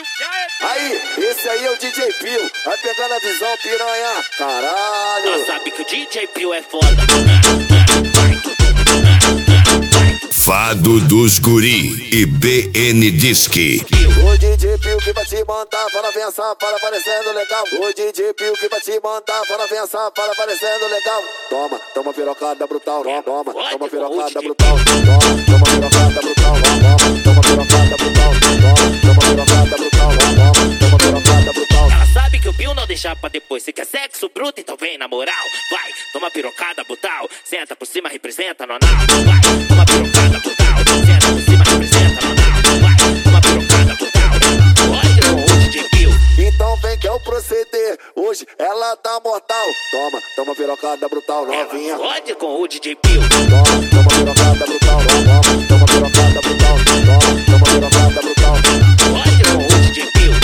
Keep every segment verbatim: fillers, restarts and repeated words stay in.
Aí, esse aí é o D J Pio, vai pegando a visão, piranha, caralho. Nós sabe que o D J Pio é foda. Fado dos Guri e B N Disque. O D J Pio que vai te mandar para avançar, para parecendo legal. O D J Pio que vai te mandar para avançar, para parecendo legal. Toma, toma pirocada brutal, toma, toma pirocada brutal, toma, toma pirocada brutal, toma, toma pirocada brutal, toma, toma pirocada brutal, toma, toma pirocada brutal. Ela sabe que o Pio não deixa pra depois. Se quer sexo bruto, então vem na moral. Vai, toma pirocada brutal, senta por cima, representa no anal. Vai, toma pirocada brutal, senta por cima, representa no anal. Vai, toma pirocada brutal, pode com o D J Pio. Então vem que é o proceder, hoje ela tá mortal. Toma, toma pirocada brutal, novinha. Pode com o D J Pio. Toma, toma pirocada brutal, toma, toma pirocada brutal, toma, toma pirocada brutal. Pode com o D J Pio.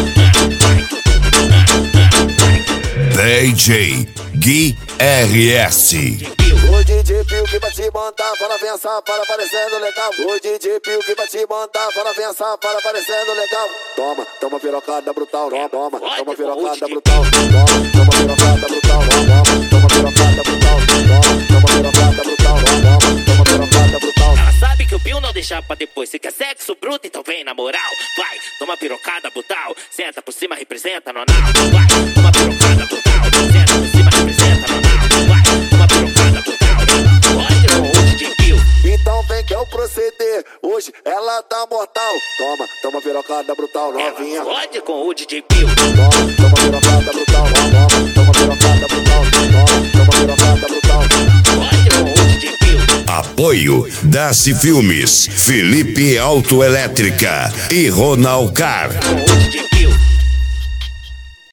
D J Gui R S. O D J Pio que vai te mandar para avançar, para parecendo legal. O D J Pio que vai te mandar para avançar, para parecendo legal. Toma, toma pirocada brutal, toma, toma pirocada brutal, toma, toma pirocada brutal, toma, toma pirocada brutal, toma, toma pirocada brutal, toma, toma pirocada brutal. Ela sabe que o Pio não deixa pra depois. Se quer sexo bruto, então vem na moral. Vai, toma pirocada brutal, senta por cima, representa no anal. Vai, toma pirocada brutal, senta por cima, representa no anal. Vai, toma pirocada brutal, pode com o D J Pio. Então vem que é o proceder, hoje ela tá mortal. Toma, toma pirocada brutal, novinha. Pode com o D J Pio. Toma, toma pirocada brutal, toma, toma pirocada brutal, toma, toma pirocada brutal. Pode com o D J Pio. Apoio Daci Filmes, Felipe Autoelétrica e Ronald Car. Com o D J Pio.